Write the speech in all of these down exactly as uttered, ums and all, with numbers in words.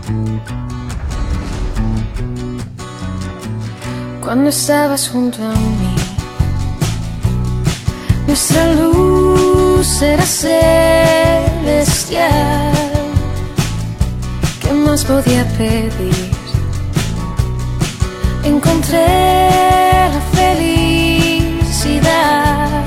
Cuando estabas junto a mí, nuestra luz era celestial. ¿Qué más podía pedir? Encontré la felicidad.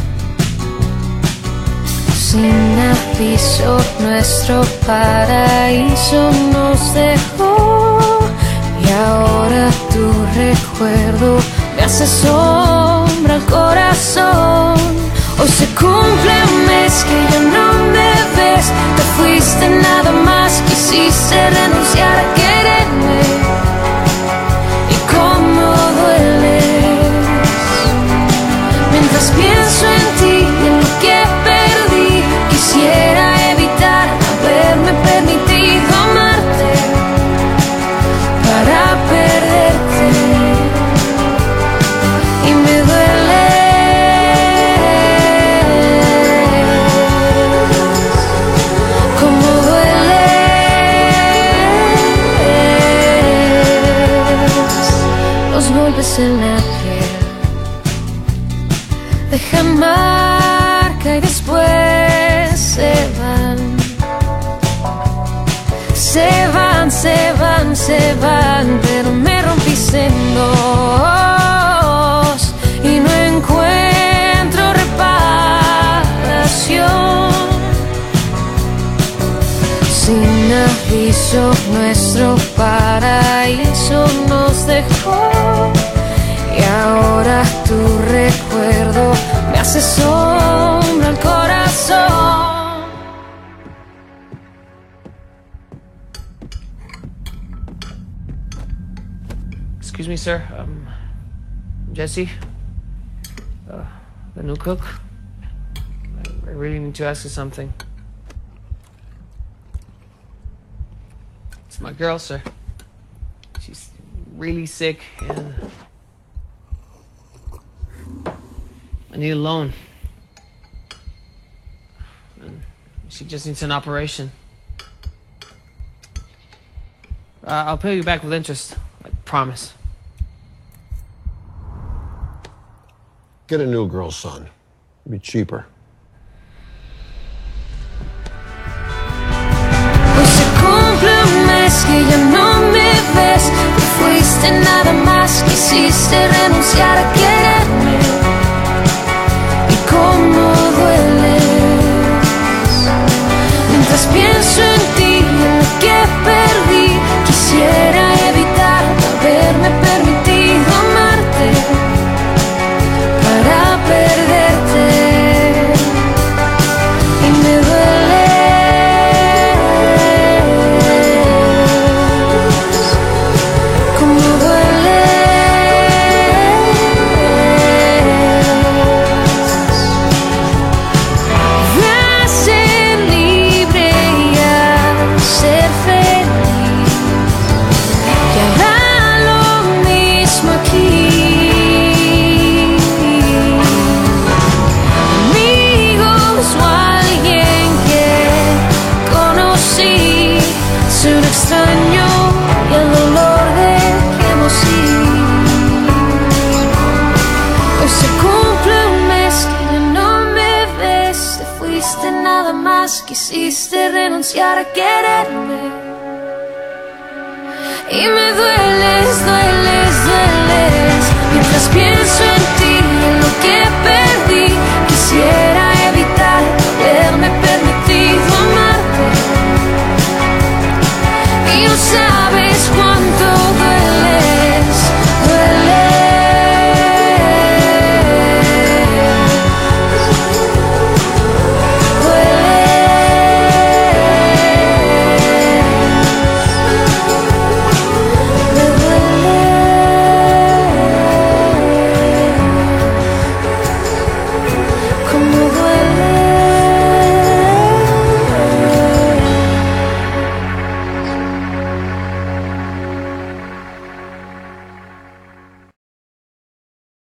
Sin aviso, nuestro paraíso nos dejó. Y ahora tu recuerdo me hace sombra al corazón. Hoy se cumple un mes que ya no me ves. Te fuiste nada más, quisiste renunciar a quererme. Y cómo dueles mientras pienso en ti y en lo que perdí. Quisiera evitar haberme permitido amarte para perderte, y me duele. Como dueles los golpes en la piel, dejan marca y después se van. Se van, se van, se van, pero me rompiste en dos y no encuentro reparación. Sin aviso, nuestro paraíso nos dejó. Y ahora tu recuerdo me hace sombra al corazón. Excuse me, sir. Um, Jesse, uh, the new cook. I, I really need to ask you something. It's my girl, sir. She's really sick, and I need a loan. And she just needs an operation. Uh, I'll pay you back with interest. I promise. Get a new girl, son. It'll be cheaper. Hoy se cumple un mes que ya no me ves. Te fuiste nada más, quisiste renunciar a quererme. Y cómo dueles mientras pienso en ti y en lo que perdí. Quisiera evitar haberme permitido amarte para perderte, y me dueles. Como dueles. Ve a ser libre y a ser feliz. Y hará lo mismo aquí. Amigos o alguien que conocí, soy un extraño y el dolor dejemos ir. Hoy se cumple un mes que ya no me ves. Te fuiste nada más, quisiste renunciar a quererme. Y me dueles, dueles, dueles mientras pienso en ti.